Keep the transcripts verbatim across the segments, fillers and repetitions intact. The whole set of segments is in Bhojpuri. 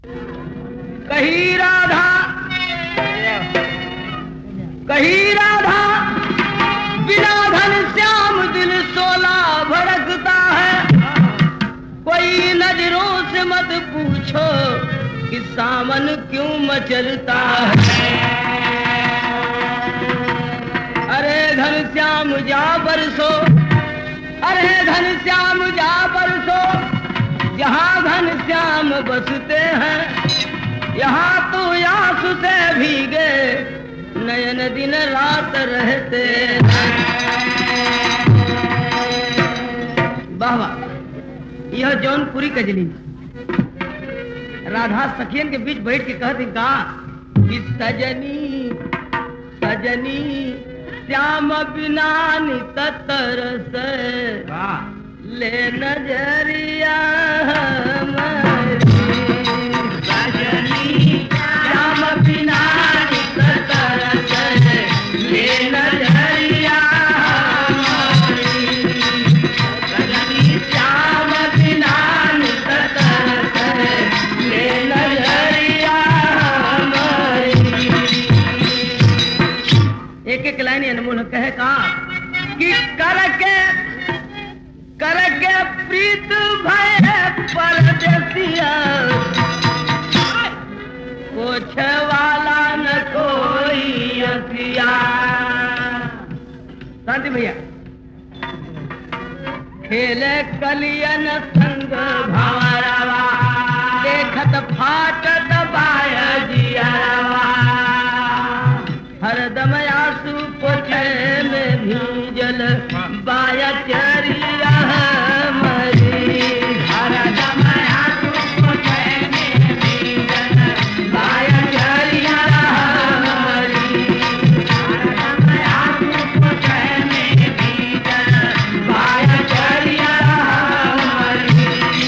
कही राधा कही राधा बिना धन श्याम दिल सोला भड़कता है। कोई नजरों से मत पूछो कि सावन क्यों मचलता है। अरे घन श्याम जा बरसो, अरे घन श्याम जा बरसो, जहाँ घन श्याम बसते हैं यहाँ तो आंसू से भीगे नयन दिन रात रहते हैं। वाह वाह, यह जौनपुरी कजली राधा सखियन के बीच बैठ के कहती का कि सजनी सजनी श्याम बिना नित तरस ले नजरिया हमारी। सजनी श्याम बिना नित तरस ले नजरिया हमारी। सजनी श्याम बिना नित तरस ले नजरिया हमारी। एक एक लाइन अनमोल कहे का कि करके करके प्रीत भय परदेसिया, पोछ वाला न कोई असिया। शांति भैया खेले कलियन संग भंवरवा, देखत फाटत बाय जियरवा। हरदम आंसू पोछे में भीजल बाय चरिया हमारी। हरदम आंसू पोछे में भीजल बाय चरिया हमारी। हरदम आंसू पोछे में भीजल बाय चरिया हमारी।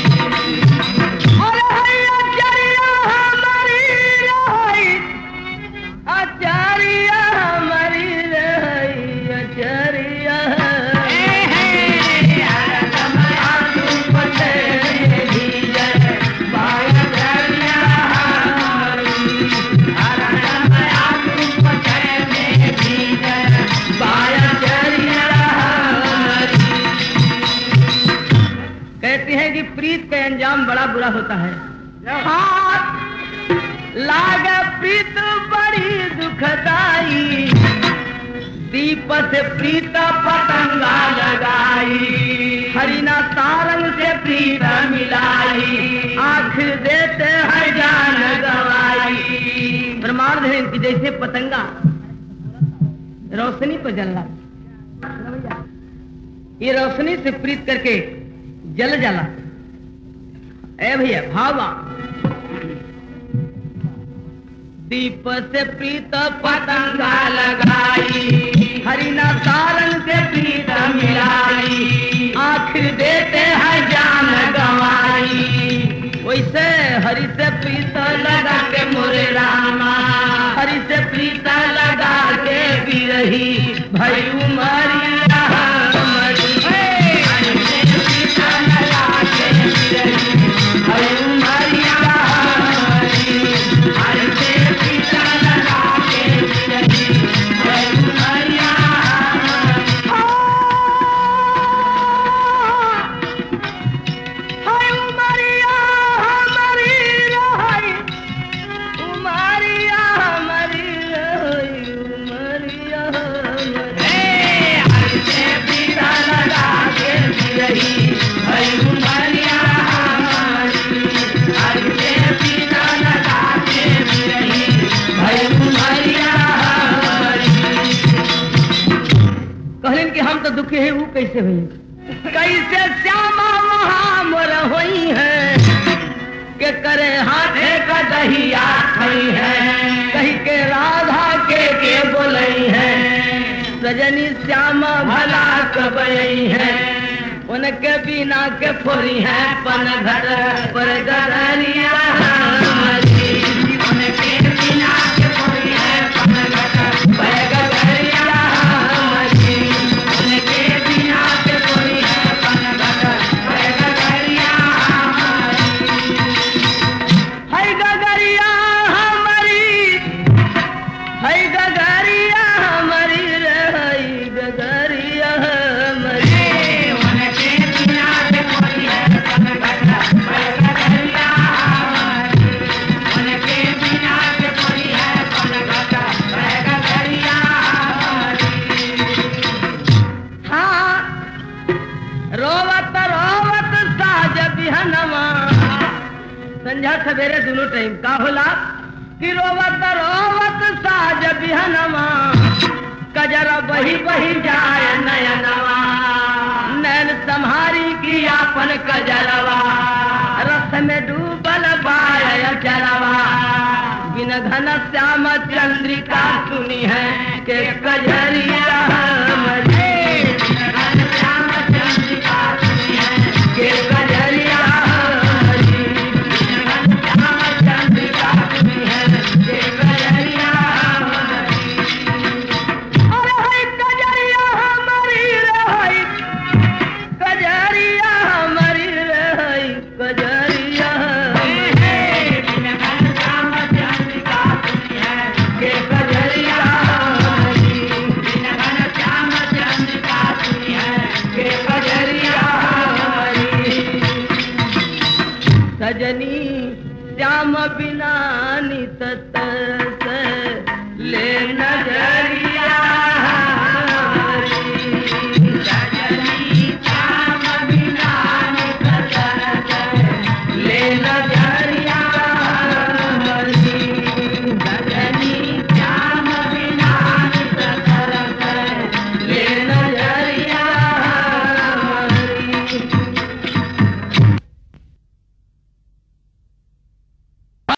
अरे हैया चरिया हमारी रही, आचारिया हमारी रही, आचारिया कहते हैं कि प्रीत का अंजाम बड़ा बुरा होता है। हाथ लाग प्रीत बड़ी दुखदाई, दीप से प्रीत पतंगा लगाई। हरिना सारंग से प्रीत मिलाई, आँख देते हैं जान गवाई। प्रमाण है कि जैसे पतंगा रोशनी पर जल रहा, ये रोशनी से प्रीत करके जल जाला। ए भैया भावा दीप से प्रीत पतंगा लगाई, हरिना सारंग से प्रीत मिलाई। आखिर देते हैं जान गवाई, वैसे हरि से प्रीत लगा के मोरे रामा, हरि से प्रीत लगा के बिरही भई उमरिया हमारी। हरि से प्रीत लगा के बिरही भई उमरिया हमारी। हरि से प्रीत लगा के बिरही भई उमरिया कहलन कि हम तो दुखी है, वो कैसे हुई कैसे श्यामा वहाँ मोर होई है के करे हाथे का दहिया खई है। कही के राधा के के बोलई है, सजनी श्यामा भला कबई है। उनके बिना के फोरी है पन घर पर गदरिया हमारी। उनके बिना के फोरी है पन घर पर गदरिया हमारी। उनके बिना के फोरी है पन घर पर गदरिया हमारी। है सवेरे दोनों टाइम का होला कि रोवत रोवत साज बिहनवा कजरा बही बही जाए नयनवा नैन तुम्हारी की आपन कजरवा रस में डूबल बाय चलवा बिन घन श्याम चंद्रिका सुनी है के कजरिया हमारी श्याम चंद्रिका सुनी है के कजरिया हमारी श्याम चंद्रिका सुनी है के कजरिया हमारी अरे कजरिया हमारी रे कजरिया हमारी रे कजरिया सजनी श्याम बिना नित तरस ले नजरिया